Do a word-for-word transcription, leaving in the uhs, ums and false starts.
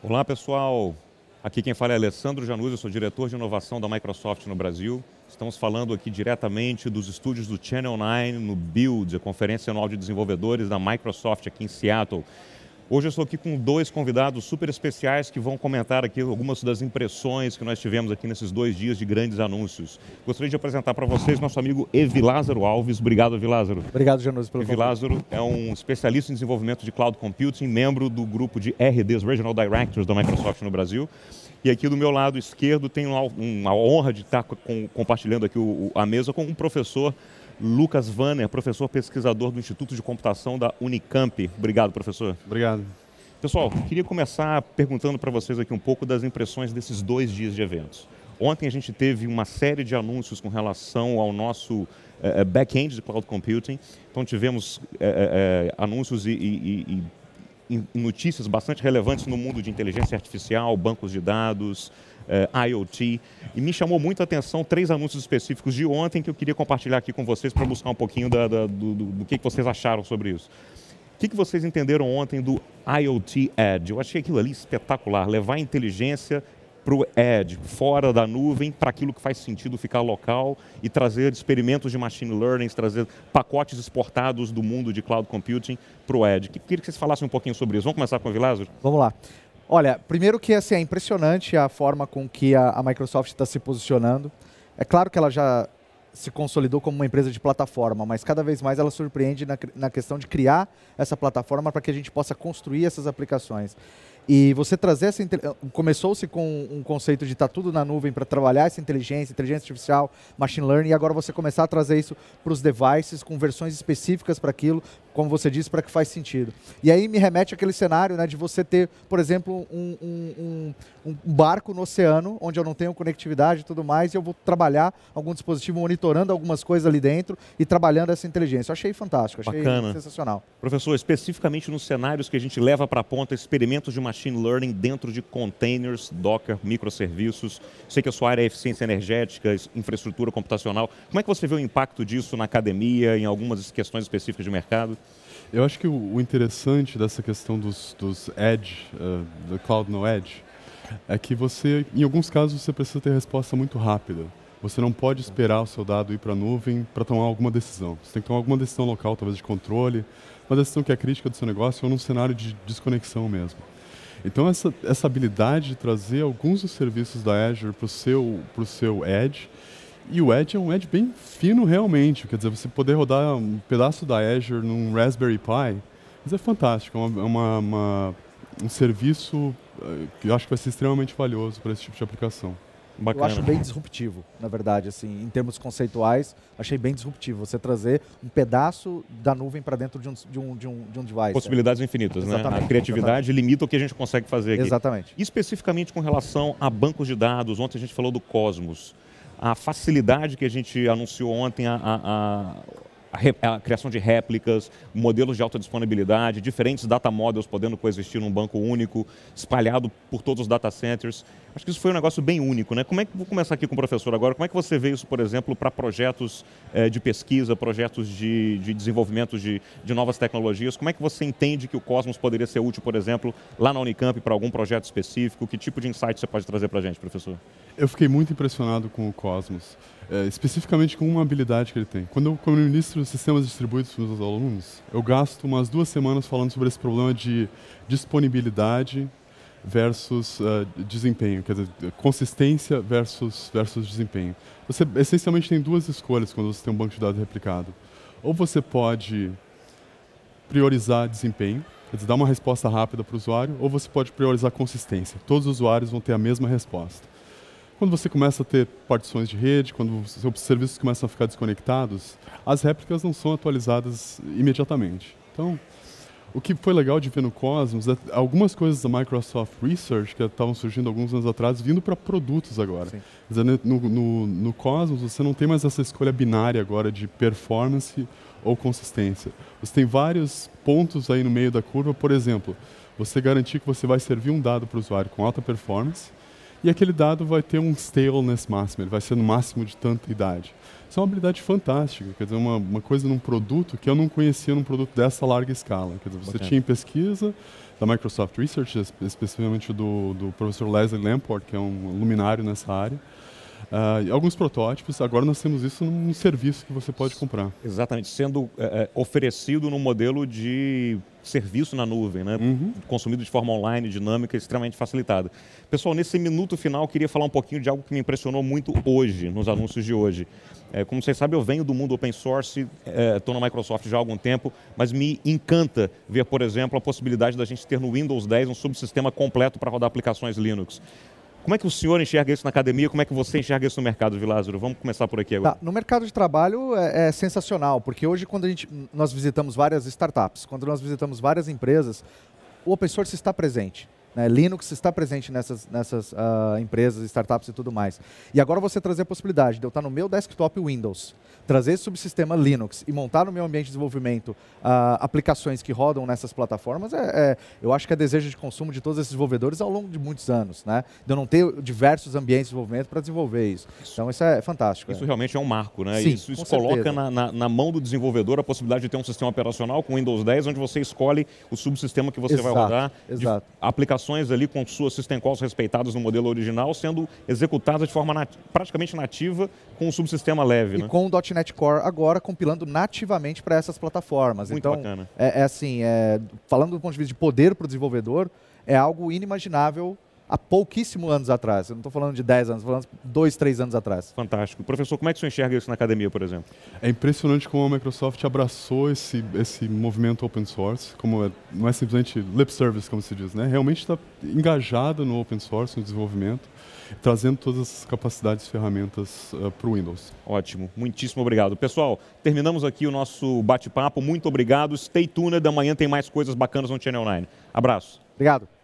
Olá, pessoal. Aqui quem fala é Alessandro Januzzi, eu sou diretor de inovação da Microsoft no Brasil. Estamos falando aqui diretamente dos estúdios do Channel nove no Build, a conferência anual de desenvolvedores da Microsoft aqui em Seattle. Hoje eu estou aqui com dois convidados super especiais que vão comentar aqui algumas das impressões que nós tivemos aqui nesses dois dias de grandes anúncios. Gostaria de apresentar para vocês nosso amigo Evi Lázaro Alves. Obrigado, Evi Lázaro. Obrigado, Januzzi, pelo convite. Evi Lázaro é um especialista em desenvolvimento de Cloud Computing, membro do grupo de R Ds, Regional Directors da Microsoft no Brasil. E aqui do meu lado esquerdo tenho uma honra de estar com, compartilhando aqui o, a mesa com um professor, Lucas Vanner, professor pesquisador do Instituto de Computação da Unicamp. Obrigado, professor. Obrigado. Pessoal, queria começar perguntando para vocês aqui um pouco das impressões desses dois dias de eventos. Ontem a gente teve uma série de anúncios com relação ao nosso uh, back-end de Cloud Computing. Então tivemos uh, uh, anúncios e, e, e, e notícias bastante relevantes no mundo de inteligência artificial, bancos de dados, Uh, IoT, e me chamou muito a atenção três anúncios específicos de ontem que eu queria compartilhar aqui com vocês para buscar um pouquinho da, da, do, do, do que vocês acharam sobre isso. O que, que vocês entenderam ontem do IoT Edge? Eu achei aquilo ali espetacular, levar a inteligência para o Edge, fora da nuvem, para aquilo que faz sentido ficar local e trazer experimentos de machine learning, trazer pacotes exportados do mundo de cloud computing para o Edge. Queria que vocês falassem um pouquinho sobre isso. Vamos começar com o Vilásio? Vamos lá. Olha, primeiro que assim, é impressionante a forma com que a, a Microsoft está se posicionando. É claro que ela já se consolidou como uma empresa de plataforma, mas cada vez mais ela surpreende na, na questão de criar essa plataforma para que a gente possa construir essas aplicações. E você trazer essa... Começou-se com um conceito de estar tudo na nuvem para trabalhar essa inteligência, inteligência artificial, machine learning, e agora você começar a trazer isso para os devices com versões específicas para aquilo, como você disse, para que faz sentido. E aí me remete àquele cenário, né, de você ter, por exemplo, um, um, um, um barco no oceano, onde eu não tenho conectividade e tudo mais, e eu vou trabalhar algum dispositivo monitorando algumas coisas ali dentro e trabalhando essa inteligência. Eu achei fantástico, achei Bacana. Sensacional. Professor, especificamente nos cenários que a gente leva para a ponta, experimentos de machine learning dentro de containers, Docker, microserviços. Sei que a sua área é eficiência energética, infraestrutura computacional. Como é que você vê o impacto disso na academia, em algumas questões específicas de mercado? Eu acho que o, o interessante dessa questão dos, dos Edge, uh, do Cloud no Edge, é que você, em alguns casos, você precisa ter resposta muito rápida. Você não pode esperar o seu dado ir para a nuvem para tomar alguma decisão. Você tem que tomar alguma decisão local, talvez de controle, uma decisão que é crítica do seu negócio ou num cenário de desconexão mesmo. Então, essa, essa habilidade de trazer alguns dos serviços da Azure para o seu, pro seu Edge, e o Edge é um Edge bem fino realmente, quer dizer, você poder rodar um pedaço da Azure num Raspberry Pi, isso é fantástico, é uma, uma, uma, um serviço uh, que eu acho que vai ser extremamente valioso para esse tipo de aplicação. Bacana. Eu acho bem disruptivo, na verdade, assim, em termos conceituais, achei bem disruptivo você trazer um pedaço da nuvem para dentro de um, de, um, de, um, de um device. Possibilidades é. infinitas, né? Exatamente. A criatividade Exatamente. limita o que a gente consegue fazer aqui. Exatamente. E especificamente com relação a bancos de dados, ontem a gente falou do Cosmos. A facilidade que a gente anunciou ontem, a, a, a, a criação de réplicas, modelos de alta disponibilidade, diferentes data models podendo coexistir num banco único, espalhado por todos os data centers. Acho que isso foi um negócio bem único, né? Como é que, vou começar aqui com o professor agora, como é que você vê isso, por exemplo, para projetos eh, de pesquisa, projetos de, de desenvolvimento de, de novas tecnologias? Como é que você entende que o Cosmos poderia ser útil, por exemplo, lá na Unicamp para algum projeto específico? Que tipo de insight você pode trazer para a gente, professor? Eu fiquei muito impressionado com o Cosmos, é, especificamente com uma habilidade que ele tem. Quando eu, quando eu ministro sistemas distribuídos para os meus alunos, eu gasto umas duas semanas falando sobre esse problema de disponibilidade versus uh, desempenho, quer dizer, consistência versus, versus desempenho. Você essencialmente tem duas escolhas quando você tem um banco de dados replicado. Ou você pode priorizar desempenho, quer dizer, dar uma resposta rápida para o usuário, ou você pode priorizar consistência. Todos os usuários vão ter a mesma resposta. Quando você começa a ter partições de rede, quando os seus serviços começam a ficar desconectados, as réplicas não são atualizadas imediatamente. Então, o que foi legal de ver no Cosmos é algumas coisas da Microsoft Research que estavam surgindo alguns anos atrás, vindo para produtos agora. Quer dizer, no, no, no Cosmos, você não tem mais essa escolha binária agora de performance ou consistência. Você tem vários pontos aí no meio da curva. Por exemplo, você garantir que você vai servir um dado para o usuário com alta performance e aquele dado vai ter um staleness máximo, ele vai ser no máximo de tanta idade. Isso é uma habilidade fantástica, quer dizer, uma, uma coisa num produto que eu não conhecia num produto dessa larga escala. Quer dizer, você Bacana. tinha em pesquisa, da Microsoft Research, especificamente do, do professor Leslie Lamport, que é um luminário nessa área. Uh, alguns protótipos, agora nós temos isso num serviço que você pode comprar. Exatamente, sendo é, oferecido no modelo de serviço na nuvem, né? Uhum. Consumido de forma online, dinâmica, extremamente facilitada. Pessoal, nesse minuto final, eu queria falar um pouquinho de algo que me impressionou muito hoje, nos anúncios de hoje. É, como vocês sabem, eu venho do mundo open source, estou é, na Microsoft já há algum tempo, mas me encanta ver, por exemplo, a possibilidade da gente ter no Windows dez um subsistema completo para rodar aplicações Linux. Como é que o senhor enxerga isso na academia? Como é que você enxerga isso no mercado, Vilázaro? Vamos começar por aqui agora. Tá, no mercado de trabalho é, é sensacional, porque hoje quando a gente, nós visitamos várias startups, quando nós visitamos várias empresas, o open source está presente. Né? Linux está presente nessas, nessas uh, empresas, startups e tudo mais. E agora você trazer a possibilidade de eu estar no meu desktop Windows, trazer esse subsistema Linux e montar no meu ambiente de desenvolvimento uh, aplicações que rodam nessas plataformas, é, é, eu acho que é desejo de consumo de todos esses desenvolvedores ao longo de muitos anos, né? De eu não ter diversos ambientes de desenvolvimento para desenvolver isso. Então isso é fantástico. Isso é. realmente é um marco, né? Sim, isso isso coloca na, na, na mão do desenvolvedor a possibilidade de ter um sistema operacional com Windows dez, onde você escolhe o subsistema que você exato, vai rodar, exato. aplicações ali com suas system calls respeitadas no modelo original, sendo executadas de forma nat praticamente nativa com um subsistema leve. E né? com o .ponto .NET Core agora compilando nativamente para essas plataformas. Muito então, bacana. É, é assim, é, falando do ponto de vista de poder para o desenvolvedor, é algo inimaginável há pouquíssimos anos atrás. Eu não estou falando de dez anos, estou falando de dois, três anos atrás. Fantástico. Professor, como é que você enxerga isso na academia, por exemplo? É impressionante como a Microsoft abraçou esse, esse movimento open source, como é, não é simplesmente lip service, como se diz, né? Realmente está engajada no open source, no desenvolvimento, trazendo todas as capacidades e ferramentas uh, para o Windows. Ótimo, muitíssimo obrigado. Pessoal, terminamos aqui o nosso bate-papo. Muito obrigado. Stay tuned, amanhã tem mais coisas bacanas no Channel nove. Abraço. Obrigado.